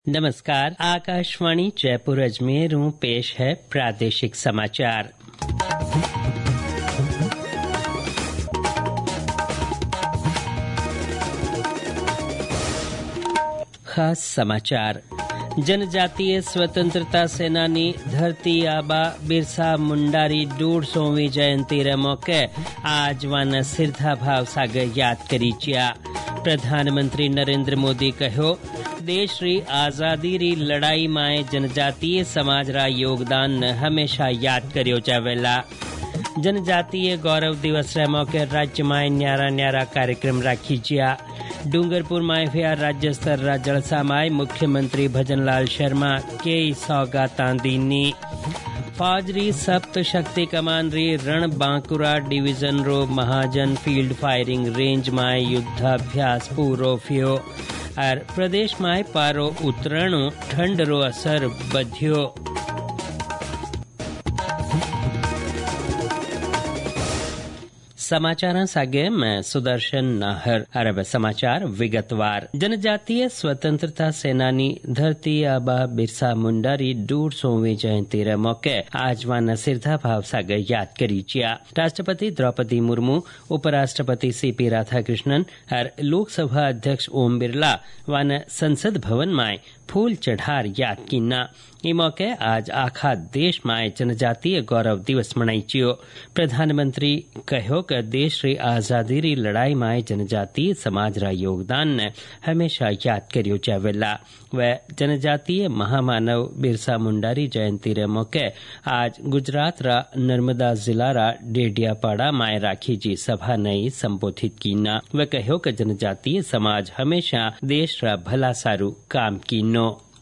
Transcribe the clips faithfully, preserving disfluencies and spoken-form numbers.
नमस्कार, आकाशवाणी जयपुर अजमेर हूँ पेश है प्रादेशिक समाचार। खास समाचार। जनजातीय स्वतंत्रता सेनानी धरती आबा बिरसा मुंडारी डेढ़ सौवीं जयंती रे मौके आज वन सिरधा भाव सागर याद करी चिया। प्रधानमंत्री नरेंद्र मोदी कहो, देश री आजादी री लड़ाई में जनजातीय समाज रा योगदान ने हमेशा याद करियो जावेला। जनजातीय गौरव दिवस रे मौके राज्य में न्यारा न्यारा कार्यक्रम राखी जिया। डूंगरपुर में हुआ राज्य स्तर रा जलसा में मुख्यमंत्री भजनलाल शर्मा के सौगातां दीनी। फौजरी सप्त शक्ति कमान री रण बांकुरा डिवीजन रो महाजन फील्ड फायरिंग रेंज में युद्धाभ्यास पूरो थियो और प्रदेश में पारो उतरणो ठंड रो असर बध्यो। समाचार सागे मैं सुदर्शन नाहर। अरब समाचार विगतवार। जनजातीय स्वतंत्रता सेनानी धरती आबा बिरसा मुंडा री डेढ़ सौवीं जयंती रे मौके आज वन सिरधा भाव सागर याद करी चिया। राष्ट्रपति द्रौपदी मुर्मू, उपराष्ट्रपति सीपी राधाकृष्णन और लोकसभा अध्यक्ष ओम बिरला वन संसद भवन में फूल चढ़ार याद कीना। ई मौके आज आखा देश में जनजातीय गौरव दिवस मनाई चियो। प्रधानमंत्री कहो कि देश री आजादी री लड़ाई में जनजातीय समाज रा योगदान ने हमेशा याद करियो जावेला। व जनजातीय महामानव बिरसा मुंडा री जयंती रे मौके आज गुजरात रा नर्मदा जिला रा डेडियापाड़ा में राखी जी सभा नई संबोधित कीना। व कहो कि जनजातीय समाज हमेशा देश रा भला सारू काम कीनो।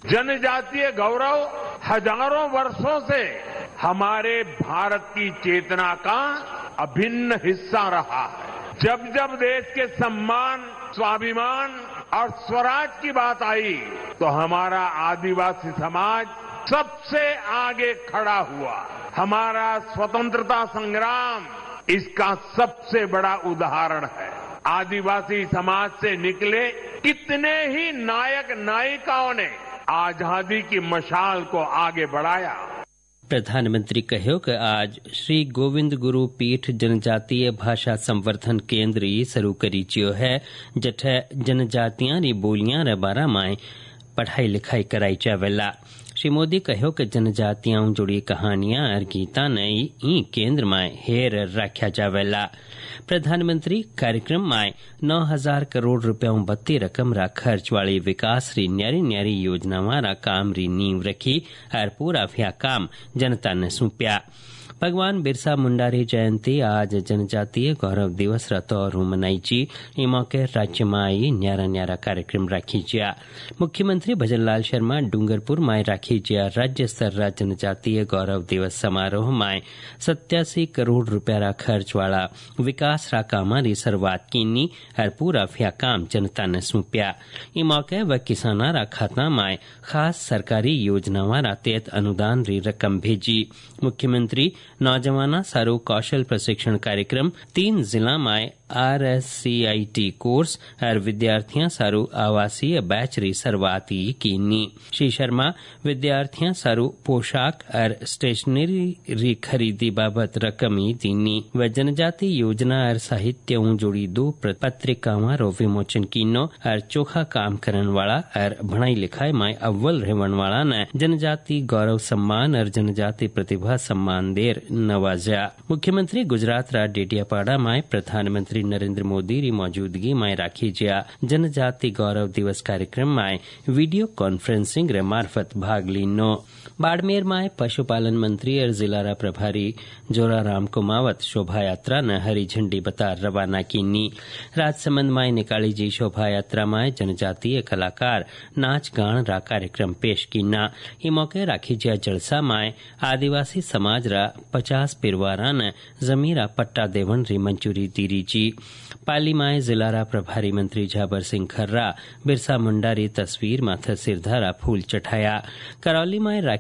जनजातीय गौरव हजारों वर्षों से हमारे भारत की चेतना का अभिन्न हिस्सा रहा है। जब जब देश के सम्मान, स्वाभिमान और स्वराज की बात आई तो हमारा आदिवासी समाज सबसे आगे खड़ा हुआ। हमारा स्वतंत्रता संग्राम इसका सबसे बड़ा उदाहरण है। आदिवासी समाज से निकले कितने ही नायक नायिकाओं ने आजादी की मशाल को आगे बढ़ाया। प्रधानमंत्री कहो कि आज श्री गोविंद गुरु पीठ जनजातीय भाषा संवर्धन केंद्र शुरू करी चियो है, जठे जनजातियां री बोलियां रे बारा में पढ़ाई लिखाई कराई जावेला। श्री मोदी कहो कि जनजातियां जुड़ी कहानियां और गीता ने ई केंद्र में हेर रखा जावेला। प्रधानमंत्री कार्यक्रम में नौ हजार करोड़ रुपया बत्ती रकम रा खर्च वाली विकास री न्यारी न्यारी योजनावां रा काम री नींव रखी और पूरा भ्या काम जनता ने सौंप्या। भगवान बिरसा मुंडा री जयंती आज जनजातीय गौरव दिवस रा तौर मनाई जी। ई मौके राज्य में आई न्यारा न्यारा कार्यक्रम राखी जिया। मुख्यमंत्री भजनलाल शर्मा डूंगरपुर में राखी जिया राज्य स्तर रा जनजातीय गौरव दिवस समारोह में सत्यासी करोड़ रुपया रा खर्च वाला विकास रा कामा री शुरुआत कीनी और पूरा भ्या काम जनता ने सौंप्या। ई मौके व किसाना रा खाता में खास सरकारी योजनावां रा तहत अनुदान री रकम भेजी। मुख्यमंत्री नौजवाना सारू कौशल प्रशिक्षण कार्यक्रम तीन जिला में R S C I T course और विद्यार्थियां सारू आवासीय बैच री शुरुआत कीनी। श्री शर्मा विद्यार्थियां सारू पोशाक और स्टेशनरी री खरीदी बाबत रकम दीनी। व जनजाति योजना और साहित्य जुड़ी दो पत्रिकावां रो विमोचन कीनो और चोखा काम करन वाला और पढ़ाई लिखाई में अव्वल रहवन वाला ने जनजाति गौरव सम्मान और जनजाति प्रतिभा सम्मान देर नवाजा। मुख्यमंत्री गुजरात रा डेडियापाड़ा में प्रधानमंत्री नरेंद्र मोदी री मौजूदगी में राखी जिया जनजाति गौरव दिवस कार्यक्रम में वीडियो कॉन्फ्रेंसिंग रे मार्फत भाग लीनो। बाड़मेर में पशुपालन मंत्री और जिला रा प्रभारी जोराराम कुमावत शोभा यात्रा न हरी झंडी बता रवाना कीनी। राजसमंद में निकाली जी शोभा यात्रा में जनजातीय कलाकार नाच गान रा कार्यक्रम पेश कीना। ई मौके राखी जिया जलसा में आदिवासी समाज रा पचास पिरवारा ने जमीरा पट्टा देवन री मंजूरी दीरी जी। पाली में जिला रा प्रभारी मंत्री झाबर सिंह खर्रा बिरसा मुंडा री तस्वीर माथे सिरधारा फूल चढ़ाया। करौली में राखी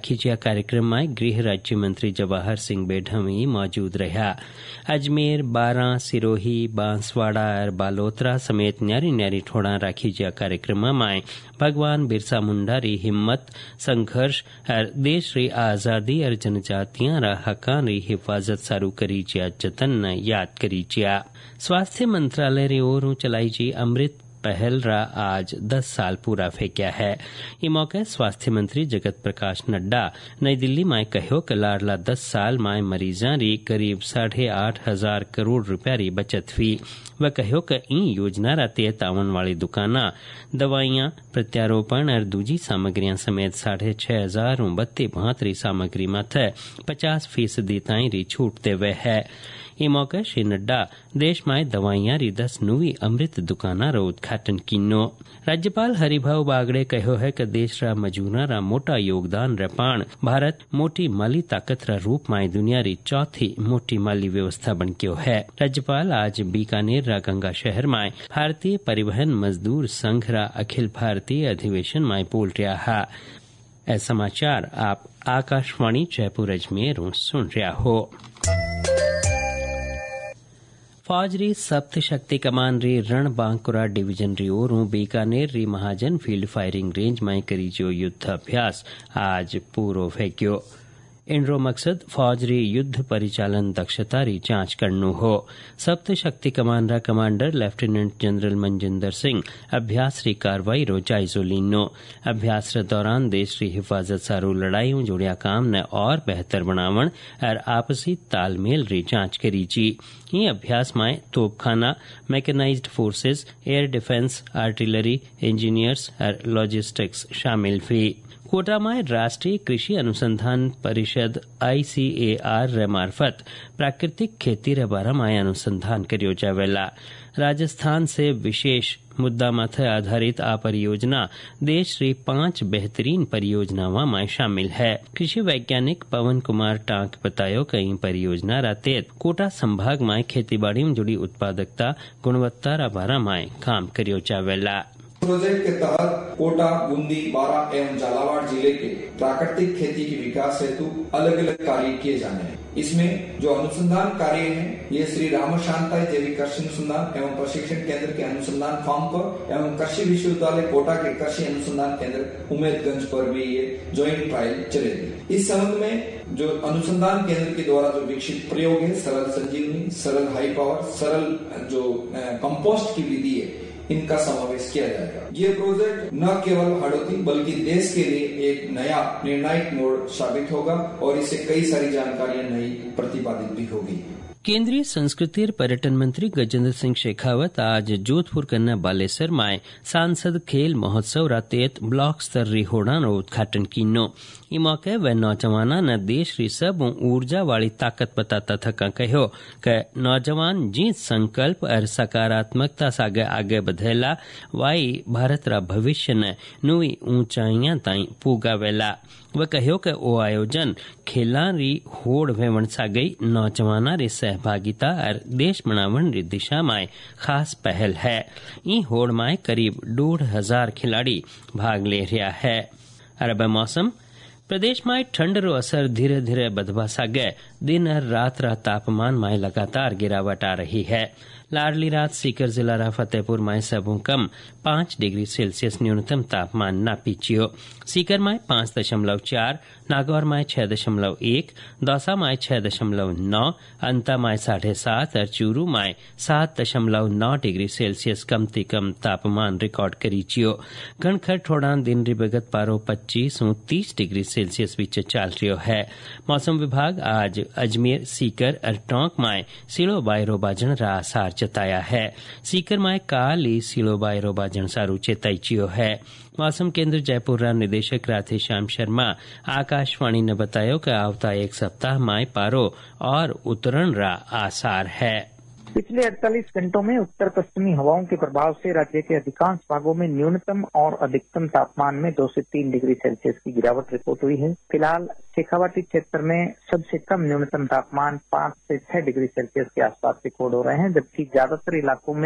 राखी जिया कार्यक्रम में गृह राज्य मंत्री जवाहर सिंह बेढमी मौजूद रहा। अजमेर, बारां, सिरोही, बांसवाड़ा और बालोतरा समेत न्यारी न्यारी ठोड़ा राखी जिया कार्यक्रम में भगवान बिरसा मुंडा री हिम्मत, संघर्ष और देश री आजादी और जनजातियां रा हकां री हिफाजत सारू करी जिया जतन न याद करी जिया। स्वास्थ्य मंत्रालय री ओर चलाई जी अमृत पहल रा आज दस साल पूरा फेंक्या है। ये मौके स्वास्थ्य मंत्री जगत प्रकाश नड्डा नई दिल्ली में कहो कि लाडला दस साल में मरीजा री करीब साढ़े आठ हजार करोड़ रुपया री बचत हुई। वह कहो कि ई योजना रा तहत आवन वाली दुकाना दवाइयां, प्रत्यारोपण और दूजी सामग्रियां समेत साढ़े छह हजार बत्ती भांतरी सामग्री माथे पचास फीसदी ताई री छूट देवे है। ये मौके श्री नड्डा देश में दवाइयां री दस नवी अमृत दुकाना रो उद्घाटन किनो। राज्यपाल हरिभाऊ बागड़े कहो है कि देश रा मजूरा रा मोटा योगदान रे पाण भारत मोटी माली ताकत रा रूप में दुनिया री चौथी मोटी माली व्यवस्था बन गयो है। राज्यपाल आज बीकानेर रा गंगा शहर में भारतीय परिवहन मजदूर संघ रा अखिल भारतीय अधिवेशन में बोल रहा है। ऐ समाचार आप आकाशवाणी जयपुर अजमेर सुन रहा हो। फौज री सप्त शक्ति कमान री रण बांकुरा डिवीजन री ओरों बीकानेर री महाजन फील्ड फायरिंग रेंज में करी जो युद्ध अभ्यास आज पूरो फेंक्यो। इनरो मकसद फौज री युद्ध परिचालन दक्षता री जांच करनु हो। सप्त शक्ति कमान रा commander lieutenant general Manjinder Singh अभ्यास री कार्रवाई रो जायजो लीनो। अभ्यास रे दौरान देश री हिफाजत सारू लड़ाईयों जोड़िया काम ने और बेहतर बनावण और आपसी तालमेल री जांच करी जी। ये अभ्यास में तोपखाना, mechanised forces, air defence, artillery, engineers और लॉजिस्टिक्स शामिल हुई। कोटा में राष्ट्रीय कृषि अनुसंधान परिषद आई सी ए आर रे मार्फत प्राकृतिक खेती रे बारे में अनुसंधान करियो जावेला। राजस्थान से विशेष मुद्दा माथे आधारित आ परियोजना देश री पांच बेहतरीन परियोजनाओं में शामिल है। कृषि वैज्ञानिक पवन कुमार टांक बतायो कई परियोजना रा तहत कोटा संभाग में खेतीबाड़ी में जुड़ी उत्पादकता, गुणवत्ता रा बारे में काम करियो जावेला। प्रोजेक्ट के तहत कोटा, बूंदी, बारां एवं झालावाड़ जिले के प्राकृतिक खेती के विकास हेतु अलग अलग कार्य किए जाने हैं। इसमें जो अनुसंधान कार्य है ये श्री राम शांताई जैविक कृषि अनुसंधान एवं प्रशिक्षण केंद्र के अनुसंधान फार्म पर एवं कृषि विश्वविद्यालय कोटा के कृषि अनुसंधान केंद्र उमेदगंज पर भी ये ज्वाइंट ट्रायल चलेगी। इस संबंध में जो अनुसंधान केंद्र के द्वारा जो विकसित प्रयोग है सरल संजीवनी, सरल हाई पावर, सरल जो कंपोस्ट की विधि है इनका समावेश किया जाएगा। ये प्रोजेक्ट न केवल हाड़ौती बल्कि देश के लिए एक नया निर्णायक मोड़ साबित होगा और इससे कई सारी जानकारियां नई प्रतिपादित भी होगी। केंद्रीय संस्कृति और पर्यटन मंत्री गजेंद्र सिंह शेखावत आज जोधपुर कन्या बालेसर में सांसद खेल महोत्सव रातेत ब्लॉक स्तर री होड़ा रो उद्घाटन किनो। ई मौके वे नौजवाना न देश री सब ऊर्जा वाली ताकत बताता थका कहो कि नौजवान जी संकल्प और सकारात्मकता सागे आगे बढ़ेला वाई भारत रा भविष्य ने नई ऊंचाइयां ताई पुगावेला। वह कहो कि ओ आयोजन खेला री होड़ वेवण सागई नौजवाना री सहभागिता और देश बनावण री दिशा में खास पहल है। ई होड़ में करीब डेढ़ हजार खिलाड़ी भाग ले रहा है। अरब मौसम प्रदेश में ठंड रो असर धीरे धीरे बदबा सागे दिन और रात रा तापमान में लगातार गिरावट आ रही है। लाडली रात सीकर जिला रा फतेहपुर में सबों कम पांच डिग्री सेल्सियस न्यूनतम तापमान नापीचियो। सीकर में पांच दशमलव चार, नागौर में छह दशमलव एक, दौसा में छह दशमलव नौ, अंता में साढ़े सात और चूरू में सात दशमलव नौ डिग्री सेल्सियस कम ती कम तापमान रिकॉर्ड करीचियो। घनखर ठोड़ान दिन री बगत पारो पच्चीस और तीस डिग्री सेल्सियस विच चाल रियो है। मौसम विभाग आज अजमेर, सीकर और टोंक में सिलो बायरो बाजन रा आसार जताया है। सीकर में काली सिलो बायरो बाजन सारू चेताइचियो है। मौसम केंद्र जयपुर रा निदेशक राधेश्याम शर्मा आकाशवाणी ने बताया कि आवता एक सप्ताह में पारो और उतरण रा आसार है। पिछले अड़तालीस घंटों में उत्तर पश्चिमी हवाओं के प्रभाव से राज्य के अधिकांश भागों में न्यूनतम और अधिकतम तापमान में दो से तीन डिग्री सेल्सियस की गिरावट रिपोर्ट हुई है। फिलहाल शेखावाटी क्षेत्र में सबसे कम न्यूनतम तापमान पाँच से छह डिग्री सेल्सियस के आसपास रिकॉर्ड हो रहे हैं, जबकि ज्यादातर इलाकों में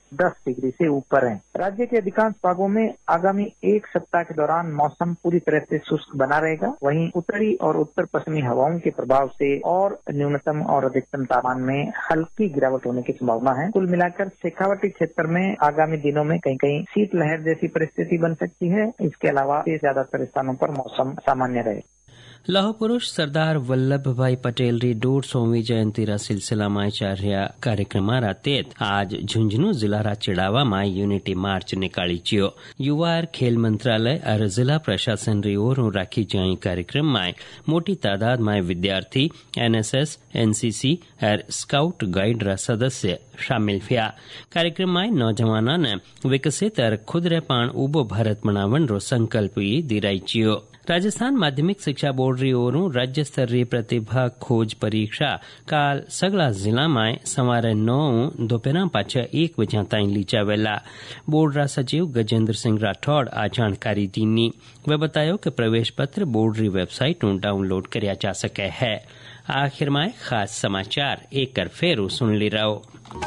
दस डिग्री से ऊपर है। राज्य के अधिकांश भागों में आगामी एक सप्ताह के दौरान मौसम पूरी तरह से शुष्क बना रहेगा। वहीं उत्तरी और उत्तर पश्चिमी हवाओं के प्रभाव से और न्यूनतम और अधिकतम तापमान में हल्की गिरावट होने की संभावना है। कुल मिलाकर शेखावाटी क्षेत्र में आगामी दिनों में कहीं कहीं शीतलहर जैसी परिस्थिति बन सकती है। इसके अलावा ज्यादातर स्थानों पर मौसम सामान्य रहे। लौह पुरुष सरदार वल्लभ भाई पटेल री दौड़ सौवीं जयंती रा सिलसिला में चाल रहा कार्यक्रम रा तहत आज झुंझुनू जिला रा चिड़ावा में यूनिटी मार्च निकाली चियो। युवा और खेल मंत्रालय और जिला प्रशासन री ओर राखी जाई कार्यक्रम में मोटी तादाद में विद्यार्थी, एनएसएस, एनसीसी और स्काउट गाइड रा सदस्य शामिल हुआ। कार्यक्रम में नौजवाना ने विकसित और खुद रे पाण उबो भारत बनावन रो संकल्प दिराई चियो। राजस्थान माध्यमिक शिक्षा बोर्ड री ओरों राज्य स्तरीय प्रतिभा खोज परीक्षा काल सगला जिला में सवारे नौ दोपहर पाछे एक बजे ताईं लीचावेला। बोर्ड रा सचिव गजेंद्र सिंह राठौड़ आ जानकारी दीनी। वे बतायो कि प्रवेश पत्र बोर्ड री वेबसाइट डाउनलोड करया जा सके है। आखिर में खास समाचार एक कर फेरू सुन ली रहो।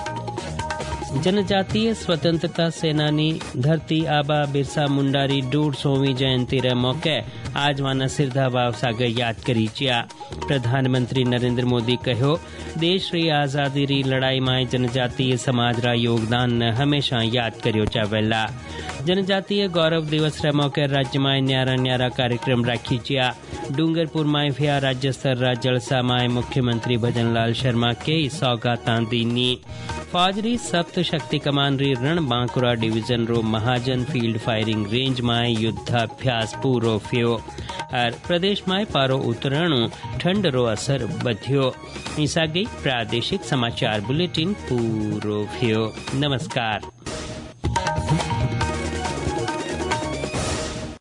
जनजातीय स्वतंत्रता सेनानी धरती आबा बिरसा मुंडा री दौड़ सौवीं जयंती रे मौके आज वाना श्रद्धा भाव सागर याद करी चिया। प्रधानमंत्री नरेंद्र मोदी कहो, देश री आजादी री लड़ाई में जनजातीय समाज रा योगदान ने हमेशा याद करियो जावेला। जनजातीय गौरव दिवस रे मौके राज्य में न्यारा न्यारा कार्यक्रम राखी चिया। डूंगरपुर में भैया राज्य स्तर रा जलसा में मुख्यमंत्री भजनलाल शर्मा के सौगातां दीनी। फौजरी सप्त शक्ति कमान री रण बांकुरा डिवीजन रो महाजन फील्ड फायरिंग रेंज में युद्धाभ्यास पूरो थियो और प्रदेश में पारो उतरणु ठंड रो असर बध्यो। ईसा गई प्रादेशिक समाचार बुलेटिन पूरो थियो। नमस्कार।